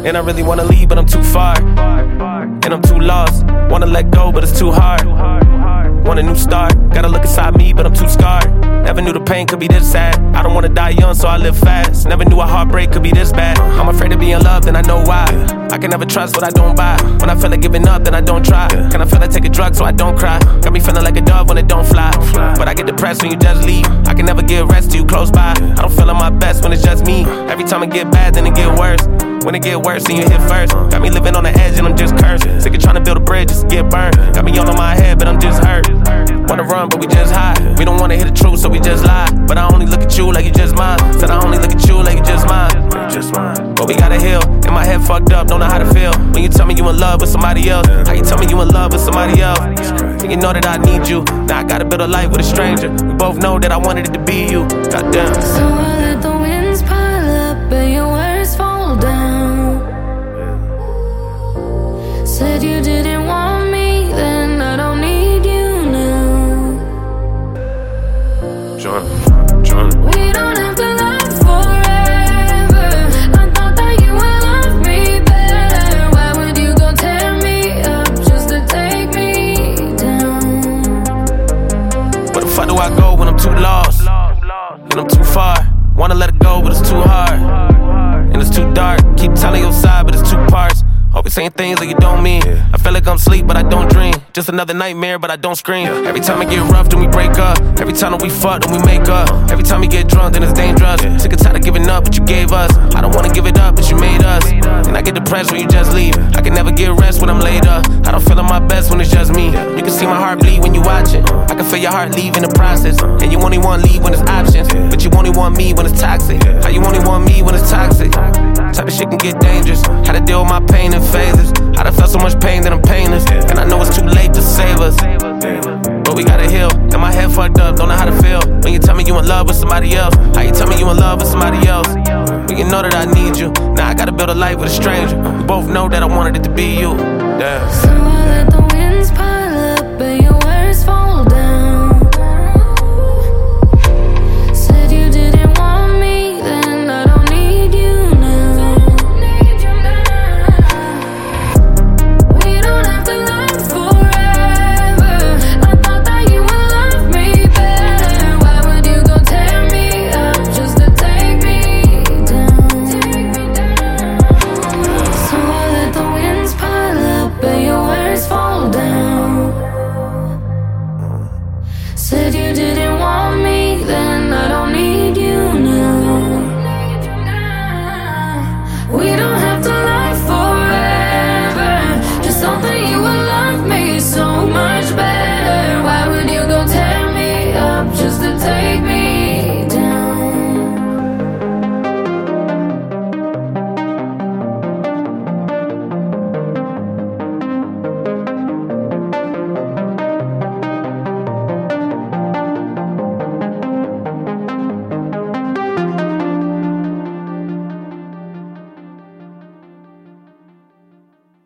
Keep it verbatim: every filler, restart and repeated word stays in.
And I really wanna leave, but I'm too far. And I'm too lost. Wanna let go, but it's too hard. Want a new start. Gotta look inside me, but I'm too scarred. Never knew the pain could be this sad. I don't wanna die young, so I live fast. Never knew a heartbreak could be this bad. I'm afraid of being loved, and I know why. I can never trust what I don't buy. When I feel like giving up, then I don't try. Can I feel like take a drug so I don't cry? Got me feeling like a dove when it don't fly. But I get depressed when you just leave. I can never get rest till you close by. I don't feel at my best when it's just me. Every time it get bad, then it get worse. When it get worse, then you hit first. Got me living on the edge and I'm just cursed. Sick of trying to build a bridge just to get burned. Got me all on my head, but I'm just hurt. Wanna run, but we just hide. We don't wanna hear the truth, so we just lie. But I only look at you like you just mine. Said I only look at you like you just mine. Just mine. But we gotta heal. And my head fucked up, don't know how to feel. When you tell me you in love with somebody else. How you tell me you in love with somebody else? And you know that I need you. Now I gotta build a life with a stranger. We both know that I wanted it to be you. Goddamn. So I let the winds pile up and your words fall down. Said you didn't want me, then I don't need you now. John, John. We don't have to love forever. I thought that you would love me better. Why would you go tear me up just to take me down? Where the fuck do I go when I'm too lost? And I'm too far. Wanna let it go, but it's too hard. And it's too dark. Keep telling your side, but it's two parts. Hope you're saying things that you don't mean. I feel like I'm asleep, but I don't dream. Just another nightmare, but I don't scream. Every time it get rough, then we break up. Every time that we fuck, then we make up. Every time we get drunk, then it's dangerous. Sick and tired of giving up, but you gave us. I don't wanna give it up, but you made us. And I get depressed when you just leave. I can never get rest when I'm laid up. I don't feel at my best when it's just me. You can see my heart bleed when you watch it. I can feel your heart leave in the process. And you only want leave when it's options. But you only want me when it's toxic. How you only want me when it's toxic? Type of shit can get dangerous. How to deal with my pain and phases. I done felt so much pain that I'm painless. And I know it's too late to save us. But we gotta heal. And my head fucked up, don't know how to feel. When you tell me you in love with somebody else. How you tell me you in love with somebody else? But you know that I need you. Now I gotta build a life with a stranger. We both know that I wanted it to be you. Yeah.